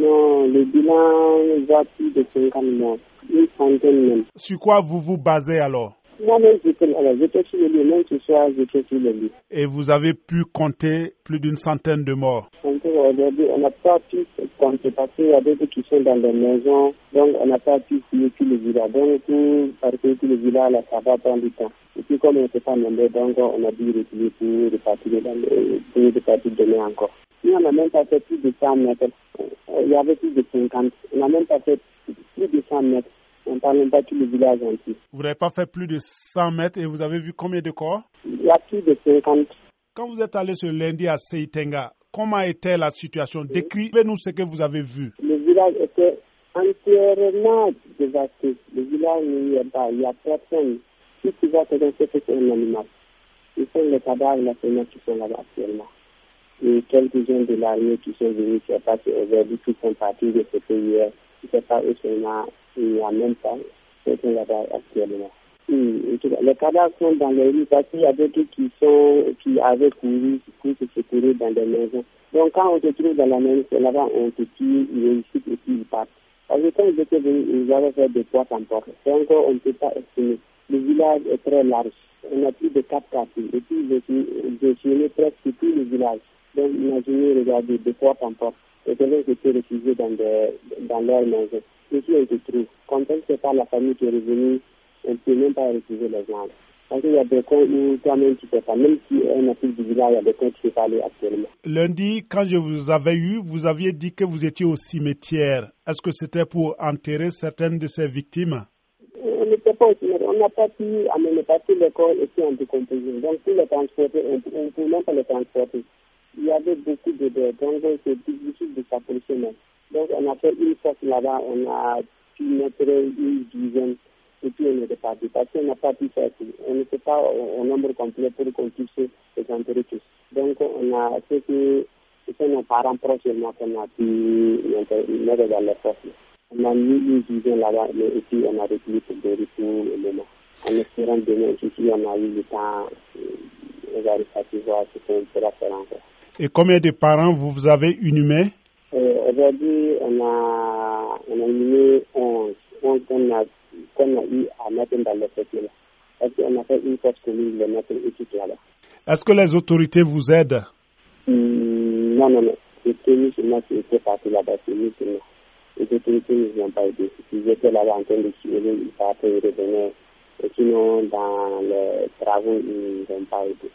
Non, le bilan va plus de 50 morts, une centaine même. Sur quoi vous vous basez alors? Moi-même, j'étais sur le lieu, même ce soir, j'étais sur le lieu. Et vous avez pu compter plus d'une centaine de morts? Aujourd'hui, on n'a pas pu compter parce qu'il y a d'autres qui sont dans des maisons, donc on n'a pas pu fouiller tout le village. Donc, pour parcourir tout le village, là, ça va prendre du temps. Et puis, comme on ne s'est pas nombreux, donc on a dû reculer pour repartir demain encore. Nous, on n'a même pas fait plus de 100 mètres. Il y avait plus de 50. On n'a même pas fait plus de 100 mètres. On ne parle même pas tout le village entier. Vous n'avez pas fait plus de 100 mètres et vous avez vu combien de corps? Il y a plus de 50. Quand vous êtes allé ce lundi à Seitenga, comment était la situation? Décrivez-nous ce que vous avez vu. Le village était entièrement dévasté. Le village, il n'y a personne. Tout ce qui va se passer, c'est un animal. Ce sont les cadavres de la famille qui sont là-bas actuellement. Et quelques-uns de l'armée qui sont venus, je ne sais pas si aujourd'hui tout font partie de ce pays. Je ne sais pas où il n'y a même pas. C'est là-bas actuellement. Les cadavres sont dans les rues parce qu'il y a d'autres qui avaient couru pour se secourir dans des maisons. Donc quand on se trouve dans la maison, c'est là-bas on te tue, ils réussissent et puis ils partent. Parce que quand ils étaient venus, ils avaient fait des poids en porte. C'est encore, on ne peut pas estimer. Le village est très large. On a plus de 4 quartiers. Et puis j'ai filmé presque tout le village. Donc imaginez, regardez, des poids en porte. Et que les étaient réfugiés dans leur maison. Et puis on se trouve. Quand c'est pas la famille qui est revenue, on ne peut même pas refuser les gens. Parce qu'il y a des coins où toi-même tu ne peux pas. Même si on a plus du village, il y a des coins où tu ne peux pas aller actuellement. Lundi, quand je vous avais eu, vous aviez dit que vous étiez au cimetière. Est-ce que c'était pour enterrer certaines de ces victimes? On n'était pas au cimetière. On n'a pas pu amener parce que les corps étaient en décomposition. Donc pour les transporter, on ne pouvait même pas les transporter. Il y avait beaucoup de dettes. Donc c'est difficile de s'approcher même. Donc on a fait une force là-bas. On a pu mettre une dizaine. Et puis on est reparti parce qu'on n'a pas pu faire tout. On n'était pas au nombre complet pour qu'on puisse les enterrer tous. Donc on a fait que c'est nos parents proches qu'on a pu mettre dans les forces. On a mis une dizaine là-bas et puis on a reculé pour des retours le moment. En espérant demain, si on a eu le temps, on va repartir voir ce qu'on pourra faire encore. Et combien de parents vous avez inhumés? Aujourd'hui, on a inhumé 11 qu'on a eu à mettre dans le là. Parce qu'on a fait une force commune de mettre équipe là-bas. Est-ce que les autorités vous aident? Non. C'est tenu sur moi qui était parti là-bas, c'est nous seulement. Les autorités ne nous ont pas aidés. Ils étaient là-bas en train de tirer, ils partaient, ils revenaient. Et sinon, dans les travaux, ils ne nous ont pas aidés.